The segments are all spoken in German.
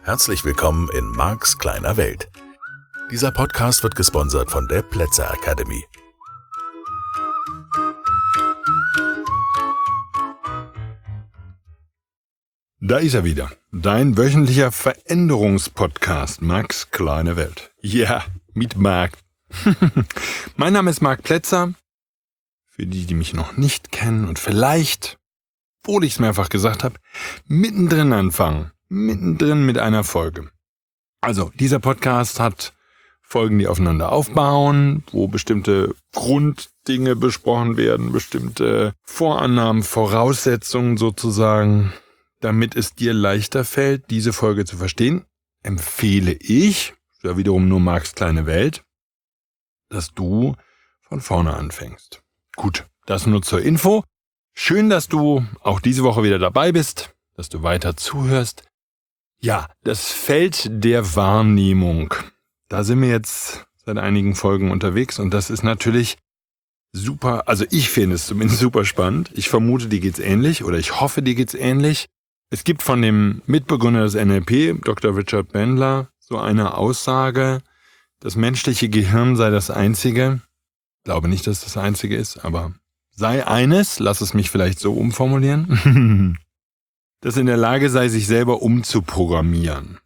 Herzlich willkommen in Marks kleiner Welt. Dieser Podcast wird gesponsert von der Plätzer Academy. Da ist er wieder, dein wöchentlicher Veränderungspodcast, Marks kleine Welt. Ja, mit Mark. Mein Name ist Mark Plätzer. Für die mich noch nicht kennen und vielleicht, obwohl ich es mehrfach gesagt habe, mittendrin anfangen. Mittendrin mit einer Folge. Also, dieser Podcast hat Folgen, die aufeinander aufbauen, wo bestimmte Grunddinge besprochen werden, bestimmte Vorannahmen, Voraussetzungen sozusagen. Damit es dir leichter fällt, diese Folge zu verstehen, empfehle ich, ja wiederum nur Marks kleine Welt, dass du von vorne anfängst. Gut, das nur zur Info. Schön, dass du auch diese Woche wieder dabei bist, dass du weiter zuhörst. Ja, das Feld der Wahrnehmung. Da sind wir jetzt seit einigen Folgen unterwegs und das ist natürlich super, also ich finde es zumindest super spannend. Ich vermute, dir geht's ähnlich oder ich hoffe, dir geht's ähnlich. Es gibt von dem Mitbegründer des NLP, Dr. Richard Bandler, so eine Aussage, das menschliche Gehirn sei das einzige, ich glaube nicht, dass das einzige ist, aber sei eines, lass es mich vielleicht so umformulieren, das in der Lage sei, sich selber umzuprogrammieren.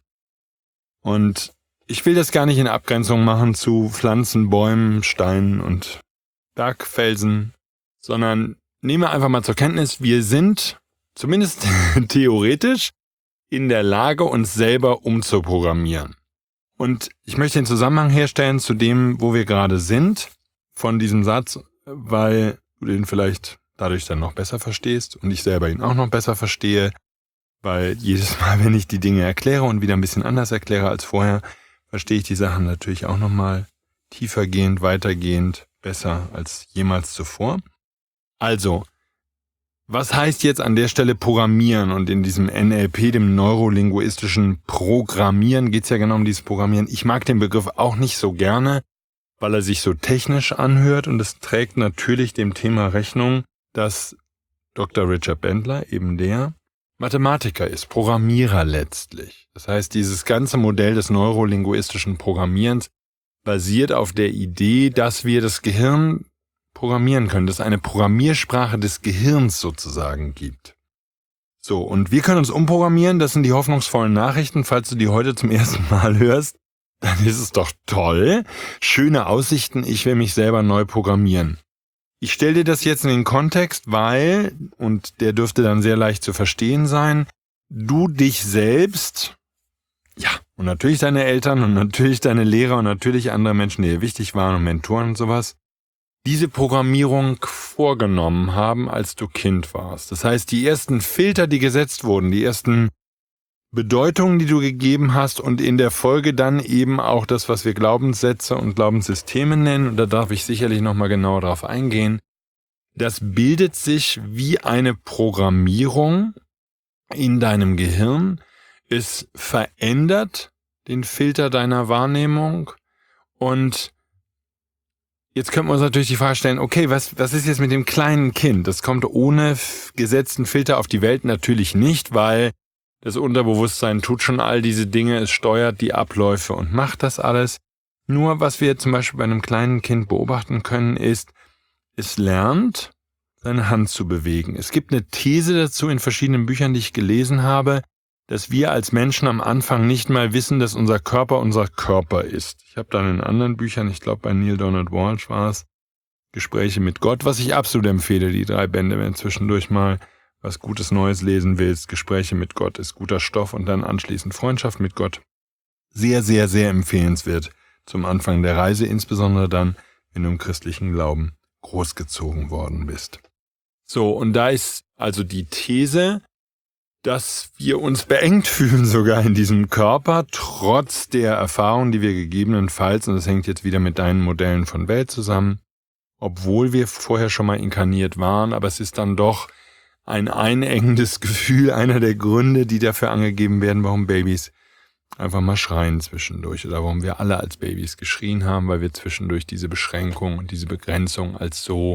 Und ich will das gar nicht in Abgrenzung machen zu Pflanzen, Bäumen, Steinen und Bergfelsen, sondern nehme einfach mal zur Kenntnis, wir sind zumindest theoretisch in der Lage, uns selber umzuprogrammieren. Und ich möchte den Zusammenhang herstellen zu dem, wo wir gerade sind, von diesem Satz, weil du den vielleicht dadurch dann noch besser verstehst und ich selber ihn auch noch besser verstehe, weil jedes Mal, wenn ich die Dinge erkläre und wieder ein bisschen anders erkläre als vorher, verstehe ich die Sachen natürlich auch nochmal tiefergehend, weitergehend, besser als jemals zuvor. Also, was heißt jetzt an der Stelle Programmieren? Und in diesem NLP, dem neurolinguistischen Programmieren, geht es ja genau um dieses Programmieren. Ich mag den Begriff auch nicht so gerne, weil er sich so technisch anhört und es trägt natürlich dem Thema Rechnung, dass Dr. Richard Bandler, eben der Mathematiker ist, Programmierer letztlich. Das heißt, dieses ganze Modell des neurolinguistischen Programmierens basiert auf der Idee, dass wir das Gehirn programmieren können, dass es eine Programmiersprache des Gehirns sozusagen gibt. So, und wir können uns umprogrammieren, das sind die hoffnungsvollen Nachrichten. Falls du die heute zum ersten Mal hörst, dann ist es doch toll. Schöne Aussichten, ich will mich selber neu programmieren. Ich stelle dir das jetzt in den Kontext, weil, und der dürfte dann sehr leicht zu verstehen sein, du dich selbst, ja, und natürlich deine Eltern und natürlich deine Lehrer und natürlich andere Menschen, die dir wichtig waren und Mentoren und sowas, diese Programmierung vorgenommen haben, als du Kind warst. Das heißt, die ersten Filter, die gesetzt wurden, die ersten Bedeutungen, die du gegeben hast und in der Folge dann eben auch das, was wir Glaubenssätze und Glaubenssysteme nennen, und da darf ich sicherlich nochmal genauer drauf eingehen, das bildet sich wie eine Programmierung in deinem Gehirn. Es verändert den Filter deiner Wahrnehmung und jetzt könnten wir uns natürlich die Frage stellen, okay, was ist jetzt mit dem kleinen Kind? Das kommt ohne gesetzten Filter auf die Welt natürlich nicht, weil das Unterbewusstsein tut schon all diese Dinge, es steuert die Abläufe und macht das alles. Nur was wir zum Beispiel bei einem kleinen Kind beobachten können, ist, es lernt, seine Hand zu bewegen. Es gibt eine These dazu in verschiedenen Büchern, die ich gelesen habe, dass wir als Menschen am Anfang nicht mal wissen, dass unser Körper ist. Ich habe dann in anderen Büchern, ich glaube bei Neil Donald Walsh war es, Gespräche mit Gott, was ich absolut empfehle, die 3 Bände, wenn du zwischendurch mal was Gutes Neues lesen willst. Gespräche mit Gott ist guter Stoff und dann anschließend Freundschaft mit Gott. Sehr, sehr, sehr empfehlenswert zum Anfang der Reise, insbesondere dann, wenn du im christlichen Glauben großgezogen worden bist. So, und da ist also die These, dass wir uns beengt fühlen sogar in diesem Körper, trotz der Erfahrung, die wir gegebenenfalls, und das hängt jetzt wieder mit deinen Modellen von Welt zusammen, obwohl wir vorher schon mal inkarniert waren, aber es ist dann doch ein einengendes Gefühl, einer der Gründe, die dafür angegeben werden, warum Babys einfach mal schreien zwischendurch oder warum wir alle als Babys geschrien haben, weil wir zwischendurch diese Beschränkung und diese Begrenzung als so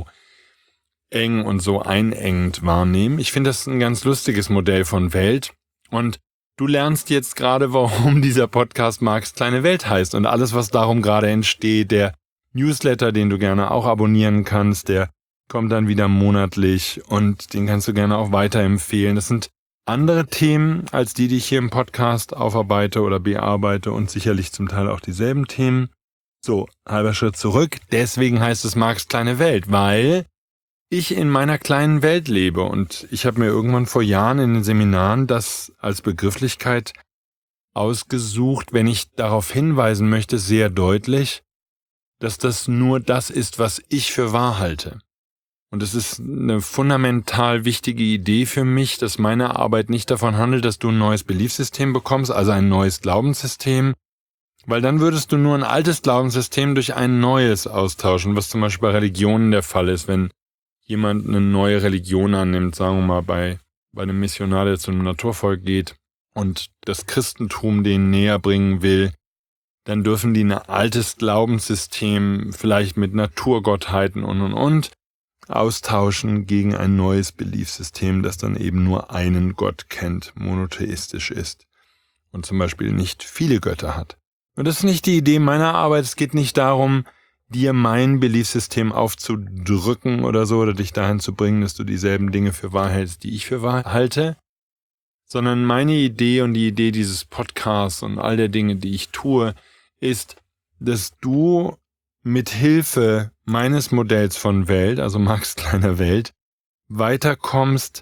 eng und so einengend wahrnehmen. Ich finde das ein ganz lustiges Modell von Welt und Du lernst jetzt gerade, warum dieser Podcast Marks kleine Welt heißt und alles, was darum gerade entsteht. Der Newsletter, den du gerne auch abonnieren kannst, der kommt dann wieder monatlich und den kannst du gerne auch weiterempfehlen. Das sind andere Themen als die ich hier im Podcast aufarbeite oder bearbeite und sicherlich zum Teil auch dieselben Themen. So, halber Schritt zurück. Deswegen heißt es Marks kleine Welt, weil ich in meiner kleinen Welt lebe und ich habe mir irgendwann vor Jahren in den Seminaren das als Begrifflichkeit ausgesucht, wenn ich darauf hinweisen möchte, sehr deutlich, dass das nur das ist, was ich für wahr halte. Und es ist eine fundamental wichtige Idee für mich, dass meine Arbeit nicht davon handelt, dass du ein neues Beliefssystem bekommst, also ein neues Glaubenssystem, weil dann würdest du nur ein altes Glaubenssystem durch ein neues austauschen, was zum Beispiel bei Religionen der Fall ist, wenn jemand eine neue Religion annimmt, sagen wir mal bei einem Missionar, der zu einem Naturvolk geht und das Christentum denen näher bringen will, dann dürfen die ein altes Glaubenssystem vielleicht mit Naturgottheiten und austauschen gegen ein neues Beliefssystem, das dann eben nur einen Gott kennt, monotheistisch ist und zum Beispiel nicht viele Götter hat. Und das ist nicht die Idee meiner Arbeit, es geht nicht darum, dir mein Beliefssystem aufzudrücken oder so, oder dich dahin zu bringen, dass du dieselben Dinge für wahr hältst, die ich für wahr halte, sondern meine Idee und die Idee dieses Podcasts und all der Dinge, die ich tue, ist, dass du mit Hilfe meines Modells von Welt, also Marks kleiner Welt, weiterkommst,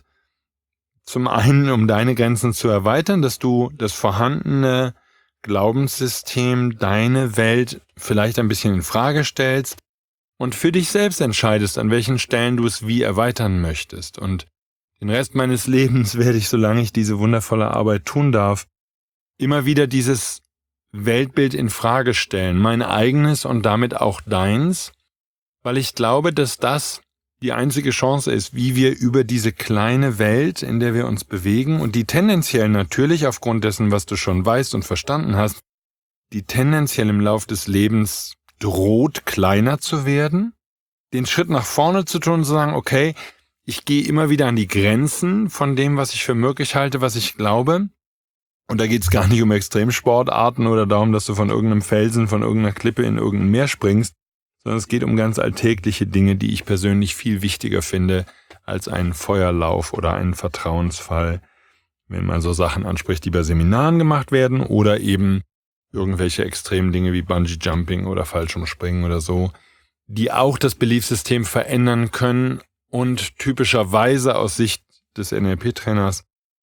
zum einen, um deine Grenzen zu erweitern, dass du das vorhandene Glaubenssystem, deine Welt vielleicht ein bisschen in Frage stellst und für dich selbst entscheidest, an welchen Stellen du es wie erweitern möchtest. Und den Rest meines Lebens werde ich, solange ich diese wundervolle Arbeit tun darf, immer wieder dieses Weltbild in Frage stellen, mein eigenes und damit auch deins, weil ich glaube, dass das die einzige Chance ist, wie wir über diese kleine Welt, in der wir uns bewegen und die tendenziell natürlich aufgrund dessen, was du schon weißt und verstanden hast, die tendenziell im Lauf des Lebens droht, kleiner zu werden, den Schritt nach vorne zu tun und zu sagen, okay, ich gehe immer wieder an die Grenzen von dem, was ich für möglich halte, was ich glaube. Und da geht es gar nicht um Extremsportarten oder darum, dass du von irgendeinem Felsen, von irgendeiner Klippe in irgendein Meer springst, sondern es geht um ganz alltägliche Dinge, die ich persönlich viel wichtiger finde als einen Feuerlauf oder einen Vertrauensfall, wenn man so Sachen anspricht, die bei Seminaren gemacht werden oder eben irgendwelche extremen Dinge wie Bungee-Jumping oder Fallschirmspringen oder so, die auch das Beliefssystem verändern können und typischerweise aus Sicht des NLP-Trainers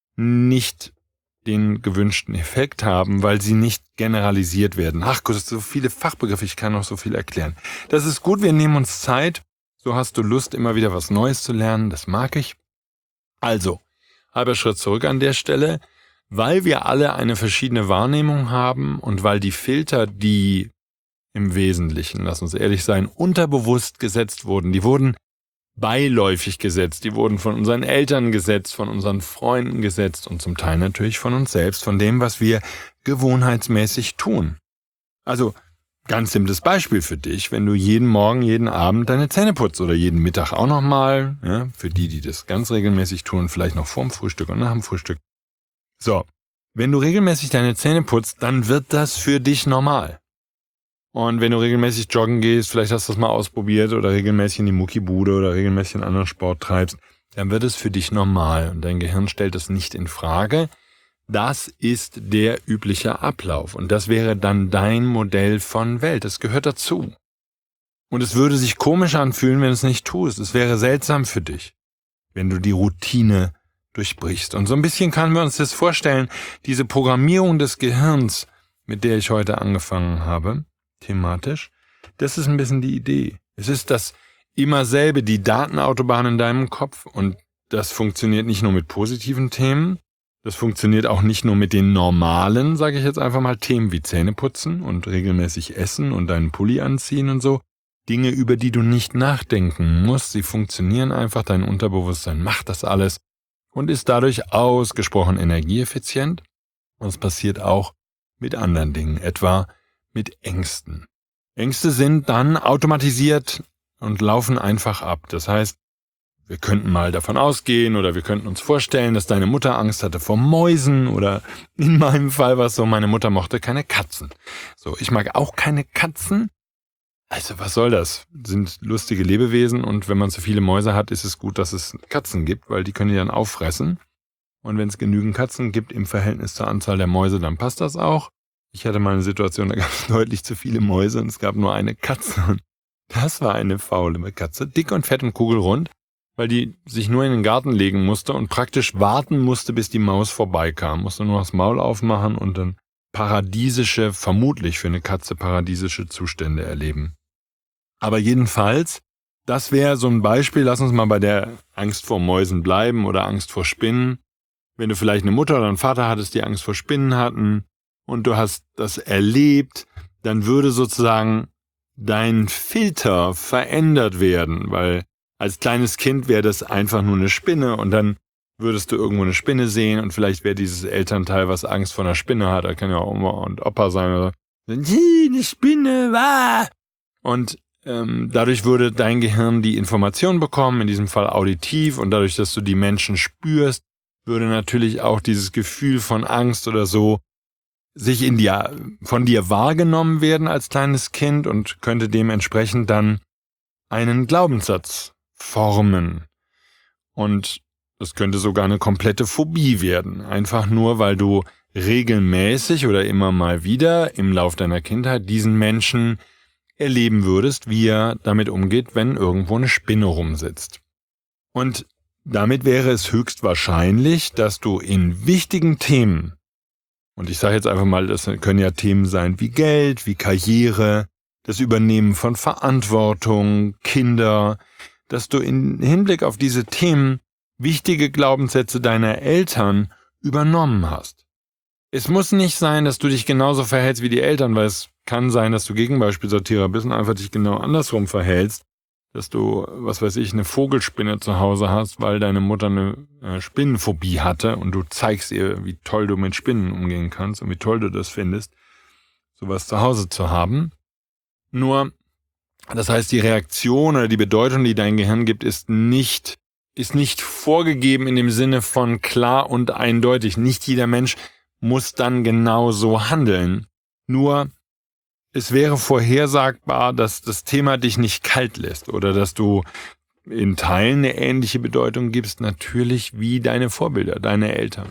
nicht den gewünschten Effekt haben, weil sie nicht generalisiert werden. Ach Gott, es sind so viele Fachbegriffe, ich kann noch so viel erklären. Das ist gut, wir nehmen uns Zeit. So hast du Lust, immer wieder was Neues zu lernen, das mag ich. Also, halber Schritt zurück an der Stelle, weil wir alle eine verschiedene Wahrnehmung haben und weil die Filter, die im Wesentlichen, lass uns ehrlich sein, unterbewusst gesetzt wurden, die wurden beiläufig gesetzt, die wurden von unseren Eltern gesetzt, von unseren Freunden gesetzt und zum Teil natürlich von uns selbst, von dem, was wir gewohnheitsmäßig tun. Also, ganz simples Beispiel für dich, wenn du jeden Morgen, jeden Abend deine Zähne putzt oder jeden Mittag auch nochmal, ja, für die, die das ganz regelmäßig tun, vielleicht noch vorm Frühstück und nach dem Frühstück. So, wenn du regelmäßig deine Zähne putzt, dann wird das für dich normal. Und wenn du regelmäßig joggen gehst, vielleicht hast du das mal ausprobiert oder regelmäßig in die Muckibude oder regelmäßig einen anderen Sport treibst, dann wird es für dich normal und dein Gehirn stellt es nicht in Frage. Das ist der übliche Ablauf und das wäre dann dein Modell von Welt. Das gehört dazu. Und es würde sich komisch anfühlen, wenn du es nicht tust. Es wäre seltsam für dich, wenn du die Routine durchbrichst. Und so ein bisschen können wir uns das vorstellen, diese Programmierung des Gehirns, mit der ich heute angefangen habe, thematisch, das ist ein bisschen die Idee. Es ist das immer selbe, die Datenautobahn in deinem Kopf und das funktioniert nicht nur mit positiven Themen, das funktioniert auch nicht nur mit den normalen, sage ich jetzt einfach mal, Themen wie Zähneputzen und regelmäßig essen und deinen Pulli anziehen und so. Dinge, über die du nicht nachdenken musst, sie funktionieren einfach, dein Unterbewusstsein macht das alles und ist dadurch ausgesprochen energieeffizient. Und es passiert auch mit anderen Dingen, etwa mit Ängsten. Ängste sind dann automatisiert und laufen einfach ab. Das heißt, wir könnten mal davon ausgehen oder wir könnten uns vorstellen, dass deine Mutter Angst hatte vor Mäusen oder in meinem Fall war es so, meine Mutter mochte keine Katzen. So, ich mag auch keine Katzen. Also was soll das? Sind lustige Lebewesen und wenn man zu viele Mäuse hat, ist es gut, dass es Katzen gibt, weil die können die dann auffressen. Und wenn es genügend Katzen gibt im Verhältnis zur Anzahl der Mäuse, dann passt das auch. Ich hatte mal eine Situation, da gab es deutlich zu viele Mäuse und es gab nur eine Katze. Und das war eine faule Katze, dick und fett und kugelrund, weil die sich nur in den Garten legen musste und praktisch warten musste, bis die Maus vorbeikam. Musste nur das Maul aufmachen und dann vermutlich für eine Katze paradiesische Zustände erleben. Aber jedenfalls, das wäre so ein Beispiel, lass uns mal bei der Angst vor Mäusen bleiben oder Angst vor Spinnen. Wenn du vielleicht eine Mutter oder einen Vater hattest, die Angst vor Spinnen hatten und du hast das erlebt, dann würde sozusagen dein Filter verändert werden, weil als kleines Kind wäre das einfach nur eine Spinne und dann würdest du irgendwo eine Spinne sehen und vielleicht wäre dieses Elternteil, was Angst vor einer Spinne hat, da kann ja auch Oma und Opa sein, oder eine Spinne, wah! Und dadurch würde dein Gehirn die Information bekommen, in diesem Fall auditiv, und dadurch, dass du die Menschen spürst, würde natürlich auch dieses Gefühl von Angst oder so sich von dir wahrgenommen werden als kleines Kind und könnte dementsprechend dann einen Glaubenssatz formen. Und das könnte sogar eine komplette Phobie werden, einfach nur, weil du regelmäßig oder immer mal wieder im Lauf deiner Kindheit diesen Menschen erleben würdest, wie er damit umgeht, wenn irgendwo eine Spinne rumsitzt. Und damit wäre es höchstwahrscheinlich, dass du in wichtigen Themen, und ich sage jetzt einfach mal, das können ja Themen sein wie Geld, wie Karriere, das Übernehmen von Verantwortung, Kinder, dass du im Hinblick auf diese Themen wichtige Glaubenssätze deiner Eltern übernommen hast. Es muss nicht sein, dass du dich genauso verhältst wie die Eltern, weil es kann sein, dass du Gegenbeispielsortierer bist und einfach dich genau andersrum verhältst, dass du, was weiß ich, eine Vogelspinne zu Hause hast, weil deine Mutter eine Spinnenphobie hatte und du zeigst ihr, wie toll du mit Spinnen umgehen kannst und wie toll du das findest, sowas zu Hause zu haben. Nur, das heißt, die Reaktion oder die Bedeutung, die dein Gehirn gibt, ist nicht vorgegeben in dem Sinne von klar und eindeutig. Nicht jeder Mensch muss dann genau so handeln. Nur, es wäre vorhersagbar, dass das Thema dich nicht kalt lässt oder dass du in Teilen eine ähnliche Bedeutung gibst, natürlich wie deine Vorbilder, deine Eltern.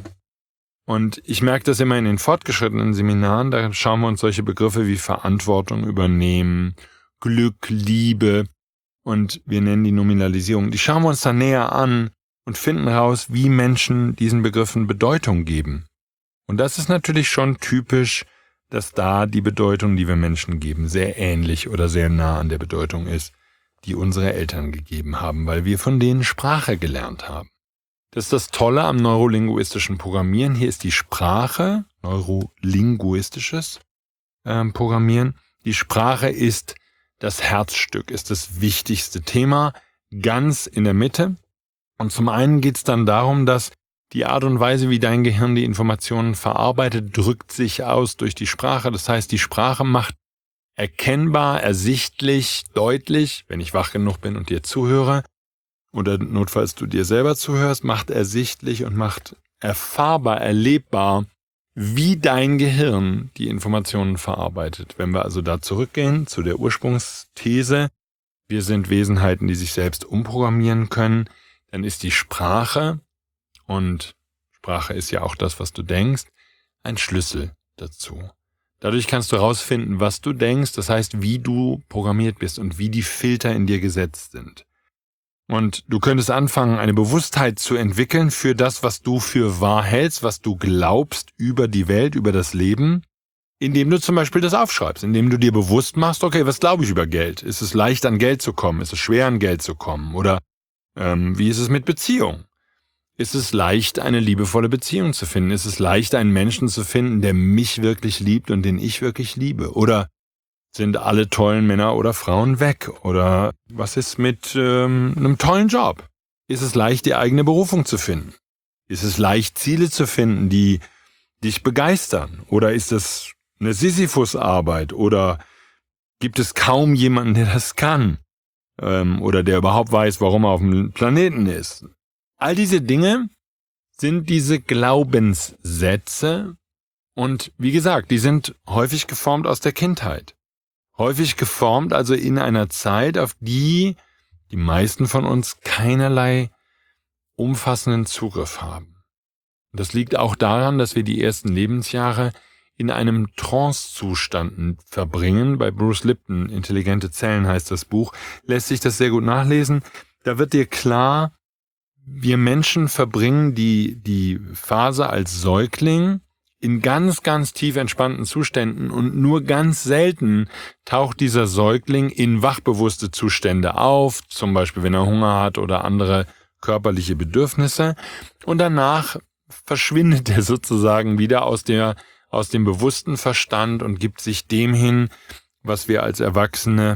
Und ich merke das immer in den fortgeschrittenen Seminaren, da schauen wir uns solche Begriffe wie Verantwortung übernehmen, Glück, Liebe und wir nennen die Nominalisierung. Die schauen wir uns dann näher an und finden raus, wie Menschen diesen Begriffen Bedeutung geben. Und das ist natürlich schon typisch, dass da die Bedeutung, die wir Menschen geben, sehr ähnlich oder sehr nah an der Bedeutung ist, die unsere Eltern gegeben haben, weil wir von denen Sprache gelernt haben. Das ist das Tolle am neurolinguistischen Programmieren. Hier ist die Sprache, neurolinguistisches Programmieren. Die Sprache ist das Herzstück, ist das wichtigste Thema, ganz in der Mitte. Und zum einen geht es dann darum, dass die Art und Weise, wie dein Gehirn die Informationen verarbeitet, drückt sich aus durch die Sprache. Das heißt, die Sprache macht erkennbar, ersichtlich, deutlich, wenn ich wach genug bin und dir zuhöre, oder notfalls du dir selber zuhörst, macht ersichtlich und macht erfahrbar, erlebbar, wie dein Gehirn die Informationen verarbeitet. Wenn wir also da zurückgehen zu der Ursprungsthese, wir sind Wesenheiten, die sich selbst umprogrammieren können, dann ist die Sprache, und Sprache ist ja auch das, was du denkst, ein Schlüssel dazu. Dadurch kannst du herausfinden, was du denkst, das heißt, wie du programmiert bist und wie die Filter in dir gesetzt sind. Und du könntest anfangen, eine Bewusstheit zu entwickeln für das, was du für wahr hältst, was du glaubst über die Welt, über das Leben, indem du zum Beispiel das aufschreibst, indem du dir bewusst machst, okay, was glaube ich über Geld? Ist es leicht, an Geld zu kommen? Ist es schwer, an Geld zu kommen? Oder wie ist es mit Beziehung? Ist es leicht, eine liebevolle Beziehung zu finden? Ist es leicht, einen Menschen zu finden, der mich wirklich liebt und den ich wirklich liebe? Oder sind alle tollen Männer oder Frauen weg? Oder was ist mit einem tollen Job? Ist es leicht, die eigene Berufung zu finden? Ist es leicht, Ziele zu finden, die dich begeistern? Oder ist es eine Sisyphus-Arbeit? Oder gibt es kaum jemanden, der das kann? oder der überhaupt weiß, warum er auf dem Planeten ist. All diese Dinge sind diese Glaubenssätze und wie gesagt, die sind häufig geformt aus der Kindheit. Häufig geformt also in einer Zeit, auf die die meisten von uns keinerlei umfassenden Zugriff haben. Das liegt auch daran, dass wir die ersten Lebensjahre in einem Trance-Zustand verbringen. Bei Bruce Lipton, Intelligente Zellen heißt das Buch, lässt sich das sehr gut nachlesen. Da wird dir klar, wir Menschen verbringen die Phase als Säugling in ganz, ganz tief entspannten Zuständen und nur ganz selten taucht dieser Säugling in wachbewusste Zustände auf, zum Beispiel wenn er Hunger hat oder andere körperliche Bedürfnisse, und danach verschwindet er sozusagen wieder aus dem bewussten Verstand und gibt sich dem hin, was wir als Erwachsene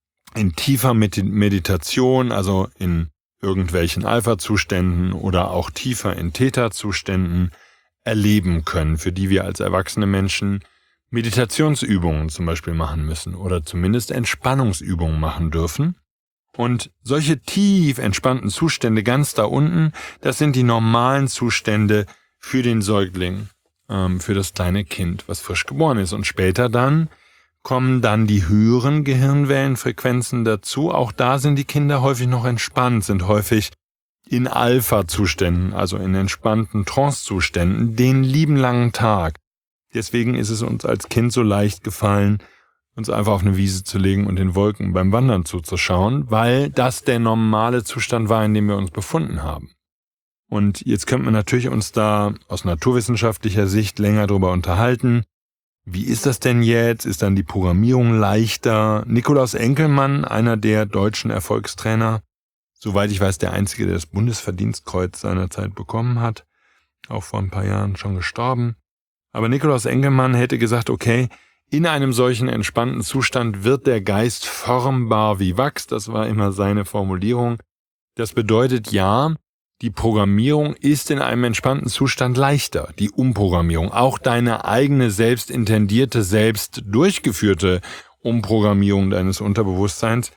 in tiefer Meditation, also in irgendwelchen Alpha-Zuständen oder auch tiefer in Theta-Zuständen erleben können, für die wir als erwachsene Menschen Meditationsübungen zum Beispiel machen müssen oder zumindest Entspannungsübungen machen dürfen. Und solche tief entspannten Zustände ganz da unten, das sind die normalen Zustände für den Säugling, für das kleine Kind, was frisch geboren ist. Und später dann kommen dann die höheren Gehirnwellenfrequenzen dazu. Auch da sind die Kinder häufig noch entspannt, sind häufig in Alpha-Zuständen, also in entspannten Trance-Zuständen, den lieben langen Tag. Deswegen ist es uns als Kind so leicht gefallen, uns einfach auf eine Wiese zu legen und den Wolken beim Wandern zuzuschauen, weil das der normale Zustand war, in dem wir uns befunden haben. Und jetzt könnte man natürlich uns da aus naturwissenschaftlicher Sicht länger drüber unterhalten. Wie ist das denn jetzt? Ist dann die Programmierung leichter? Nikolaus Enkelmann, einer der deutschen Erfolgstrainer, soweit ich weiß, der einzige, der das Bundesverdienstkreuz seinerzeit bekommen hat, auch vor ein paar Jahren schon gestorben. Aber Nikolaus Enkelmann hätte gesagt, okay, in einem solchen entspannten Zustand wird der Geist formbar wie Wachs. Das war immer seine Formulierung. Das bedeutet ja, die Programmierung ist in einem entspannten Zustand leichter. Die Umprogrammierung, auch deine eigene selbst intendierte, selbst durchgeführte Umprogrammierung deines Unterbewusstseins,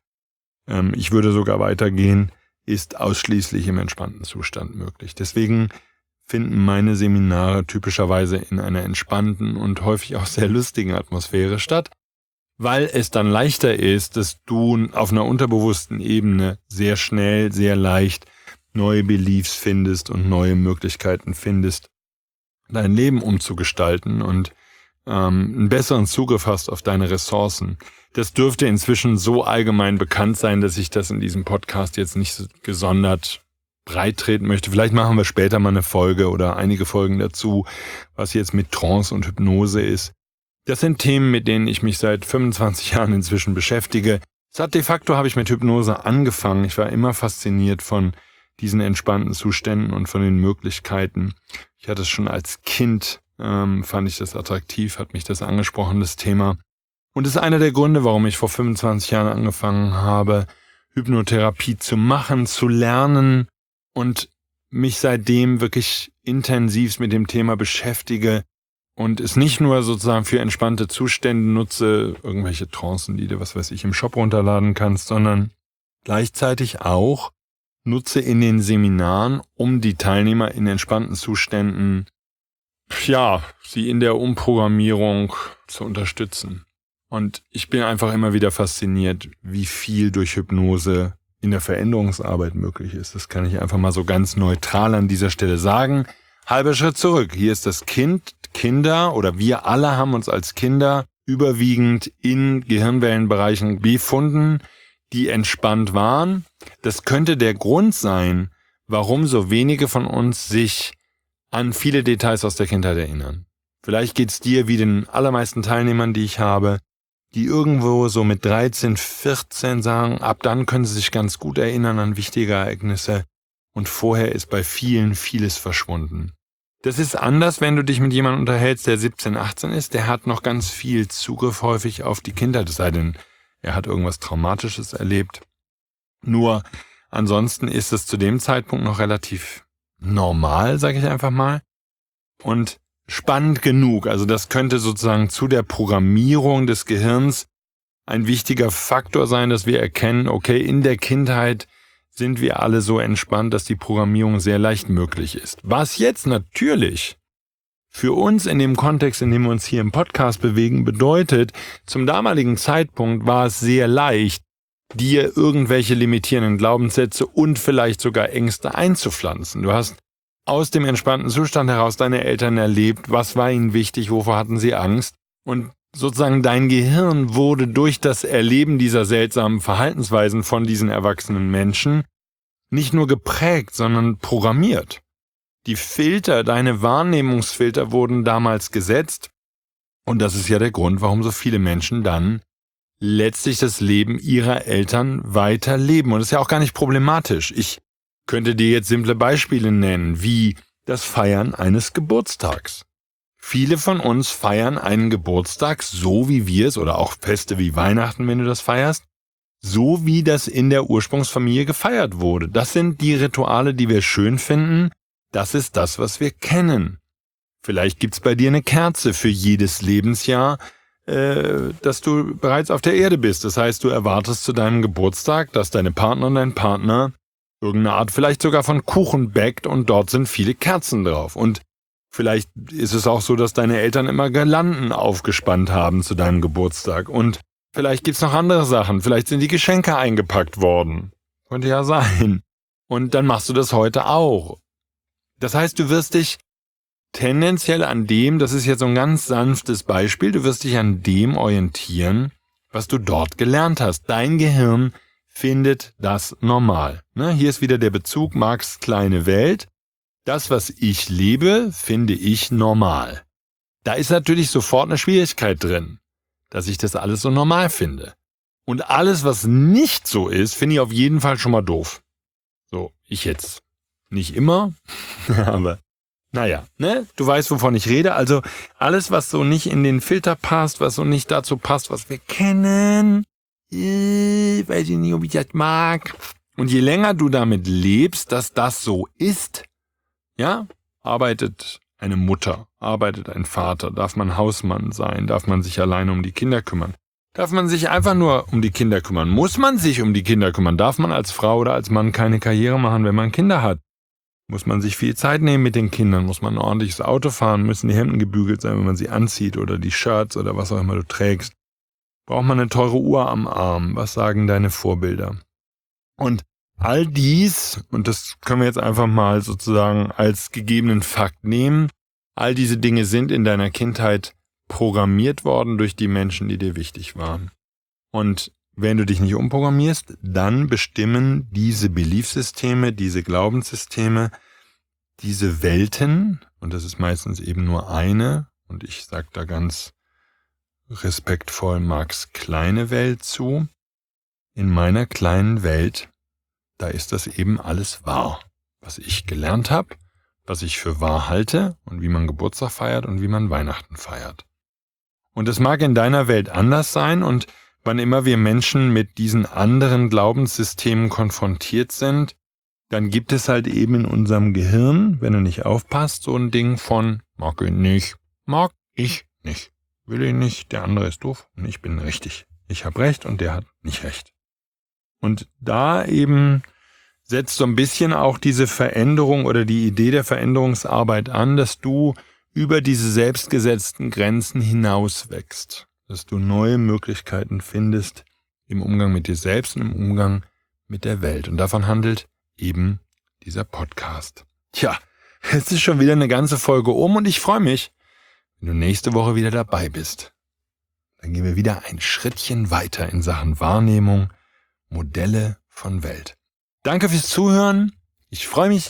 ich würde sogar weitergehen, ist ausschließlich im entspannten Zustand möglich. Deswegen finden meine Seminare typischerweise in einer entspannten und häufig auch sehr lustigen Atmosphäre statt, weil es dann leichter ist, dass du auf einer unterbewussten Ebene sehr schnell, sehr leicht neue Beliefs findest und neue Möglichkeiten findest, dein Leben umzugestalten und einen besseren Zugriff hast auf deine Ressourcen. Das dürfte inzwischen so allgemein bekannt sein, dass ich das in diesem Podcast jetzt nicht so gesondert breit treten möchte. Vielleicht machen wir später mal eine Folge oder einige Folgen dazu, was jetzt mit Trance und Hypnose ist. Das sind Themen, mit denen ich mich seit 25 Jahren inzwischen beschäftige. De facto habe ich mit Hypnose angefangen. Ich war immer fasziniert von diesen entspannten Zuständen und von den Möglichkeiten. Ich hatte es schon als Kind, fand ich das attraktiv, hat mich das angesprochen, das Thema. Und das ist einer der Gründe, warum ich vor 25 Jahren angefangen habe, Hypnotherapie zu machen, zu lernen und mich seitdem wirklich intensiv mit dem Thema beschäftige und es nicht nur sozusagen für entspannte Zustände nutze, irgendwelche Trancen, die du, was weiß ich, im Shop runterladen kannst, sondern gleichzeitig auch nutze in den Seminaren, um die Teilnehmer in entspannten Zuständen, sie in der Umprogrammierung zu unterstützen. Und ich bin einfach immer wieder fasziniert, wie viel durch Hypnose in der Veränderungsarbeit möglich ist. Das kann ich einfach mal so ganz neutral an dieser Stelle sagen. Halber Schritt zurück. Hier ist das Kind, Kinder oder wir alle haben uns als Kinder überwiegend in Gehirnwellenbereichen befunden, die entspannt waren. Das könnte der Grund sein, warum so wenige von uns sich an viele Details aus der Kindheit erinnern. Vielleicht geht's dir wie den allermeisten Teilnehmern, die ich habe, die irgendwo so mit 13, 14 sagen, ab dann können sie sich ganz gut erinnern an wichtige Ereignisse und vorher ist bei vielen vieles verschwunden. Das ist anders, wenn du dich mit jemandem unterhältst, der 17, 18 ist, der hat noch ganz viel Zugriff häufig auf die Kindheit, es sei denn, er hat irgendwas Traumatisches erlebt. Nur ansonsten ist es zu dem Zeitpunkt noch relativ normal, sage ich einfach mal, und spannend genug. Also das könnte sozusagen zu der Programmierung des Gehirns ein wichtiger Faktor sein, dass wir erkennen, okay, in der Kindheit sind wir alle so entspannt, dass die Programmierung sehr leicht möglich ist. Was jetzt natürlich für uns in dem Kontext, in dem wir uns hier im Podcast bewegen, bedeutet, zum damaligen Zeitpunkt war es sehr leicht, dir irgendwelche limitierenden Glaubenssätze und vielleicht sogar Ängste einzupflanzen. Du hast aus dem entspannten Zustand heraus deine Eltern erlebt, was war ihnen wichtig, wovor hatten sie Angst, und sozusagen dein Gehirn wurde durch das Erleben dieser seltsamen Verhaltensweisen von diesen erwachsenen Menschen nicht nur geprägt, sondern programmiert. Die Filter, deine Wahrnehmungsfilter wurden damals gesetzt, und das ist ja der Grund, warum so viele Menschen dann letztlich das Leben ihrer Eltern weiterleben. Und das ist ja auch gar nicht problematisch. Ich könnte dir jetzt simple Beispiele nennen, wie das Feiern eines Geburtstags. Viele von uns feiern einen Geburtstag so, wie wir es, oder auch Feste wie Weihnachten, wenn du das feierst, so wie das in der Ursprungsfamilie gefeiert wurde. Das sind die Rituale, die wir schön finden. Das ist das, was wir kennen. Vielleicht gibt's bei dir eine Kerze für jedes Lebensjahr, dass du bereits auf der Erde bist. Das heißt, du erwartest zu deinem Geburtstag, dass deine Partnerin und dein Partner irgendeine Art vielleicht sogar von Kuchen backt, und dort sind viele Kerzen drauf. Und vielleicht ist es auch so, dass deine Eltern immer Girlanden aufgespannt haben zu deinem Geburtstag. Und vielleicht gibt's noch andere Sachen. Vielleicht sind die Geschenke eingepackt worden. Könnte ja sein. Und dann machst du das heute auch. Das heißt, du wirst dich tendenziell an dem, das ist jetzt so ein ganz sanftes Beispiel, du wirst dich an dem orientieren, was du dort gelernt hast. Dein Gehirn findet das normal. Hier ist wieder der Bezug, Marx' kleine Welt. Das, was ich lebe, finde ich normal. Da ist natürlich sofort eine Schwierigkeit drin, dass ich das alles so normal finde. Und alles, was nicht so ist, finde ich auf jeden Fall schon mal doof. So, ich jetzt nicht immer, aber naja, du weißt, wovon ich rede. Also alles, was so nicht in den Filter passt, was so nicht dazu passt, was wir kennen, weiß ich nicht, ob ich das mag. Und je länger du damit lebst, dass das so ist, ja, arbeitet eine Mutter, arbeitet ein Vater, darf man Hausmann sein, darf man sich alleine um die Kinder kümmern, darf man sich einfach nur um die Kinder kümmern, muss man sich um die Kinder kümmern, darf man als Frau oder als Mann keine Karriere machen, wenn man Kinder hat. Muss man sich viel Zeit nehmen mit den Kindern, muss man ein ordentliches Auto fahren, müssen die Hemden gebügelt sein, wenn man sie anzieht, oder die Shirts oder was auch immer du trägst. Braucht man eine teure Uhr am Arm, was sagen deine Vorbilder? Und all dies, und das können wir jetzt einfach mal sozusagen als gegebenen Fakt nehmen, all diese Dinge sind in deiner Kindheit programmiert worden durch die Menschen, die dir wichtig waren. Und wenn du dich nicht umprogrammierst, dann bestimmen diese Beliefssysteme, diese Glaubenssysteme, diese Welten, und das ist meistens eben nur eine, und ich sage da ganz respektvoll Marx' kleine Welt zu. In meiner kleinen Welt, da ist das eben alles wahr, was ich gelernt habe, was ich für wahr halte und wie man Geburtstag feiert und wie man Weihnachten feiert. Und es mag in deiner Welt anders sein, und wann immer wir Menschen mit diesen anderen Glaubenssystemen konfrontiert sind, dann gibt es halt eben in unserem Gehirn, wenn du nicht aufpasst, so ein Ding von mag ich nicht, will ich nicht, der andere ist doof und ich bin richtig. Ich habe recht und der hat nicht recht. Und da eben setzt so ein bisschen auch diese Veränderung oder die Idee der Veränderungsarbeit an, dass du über diese selbstgesetzten Grenzen hinaus wächst. Dass du neue Möglichkeiten findest im Umgang mit dir selbst und im Umgang mit der Welt. Und davon handelt eben dieser Podcast. Tja, jetzt ist schon wieder eine ganze Folge um, und ich freue mich, wenn du nächste Woche wieder dabei bist. Dann gehen wir wieder ein Schrittchen weiter in Sachen Wahrnehmung, Modelle von Welt. Danke fürs Zuhören. Ich freue mich.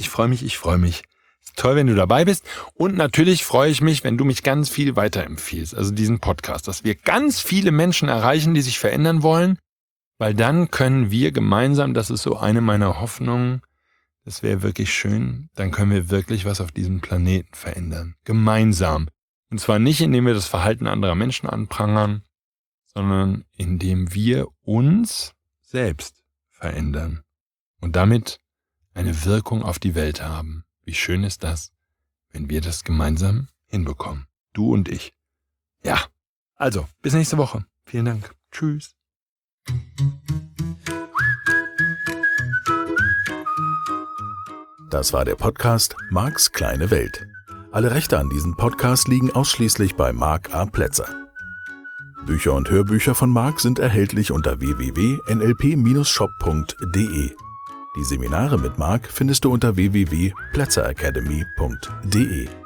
Toll, wenn du dabei bist, und natürlich freue ich mich, wenn du mich ganz viel weiterempfiehlst, also diesen Podcast, dass wir ganz viele Menschen erreichen, die sich verändern wollen, weil dann können wir gemeinsam, das ist so eine meiner Hoffnungen, das wäre wirklich schön, dann können wir wirklich was auf diesem Planeten verändern, gemeinsam. Und zwar nicht, indem wir das Verhalten anderer Menschen anprangern, sondern indem wir uns selbst verändern und damit eine Wirkung auf die Welt haben. Wie schön ist das, wenn wir das gemeinsam hinbekommen. Du und ich. Ja, also, bis nächste Woche. Vielen Dank. Tschüss. Das war der Podcast Marks kleine Welt. Alle Rechte an diesem Podcast liegen ausschließlich bei Mark A. Plätzer. Bücher und Hörbücher von Mark sind erhältlich unter www.nlp-shop.de. Die Seminare mit Mark findest du unter www.plätzeracademy.de.